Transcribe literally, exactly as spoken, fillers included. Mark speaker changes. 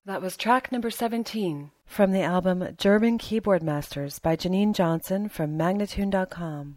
Speaker 1: That was track number seventeen
Speaker 2: from the album German Keyboard Masters by Janine Johnson from Magnatune dot com.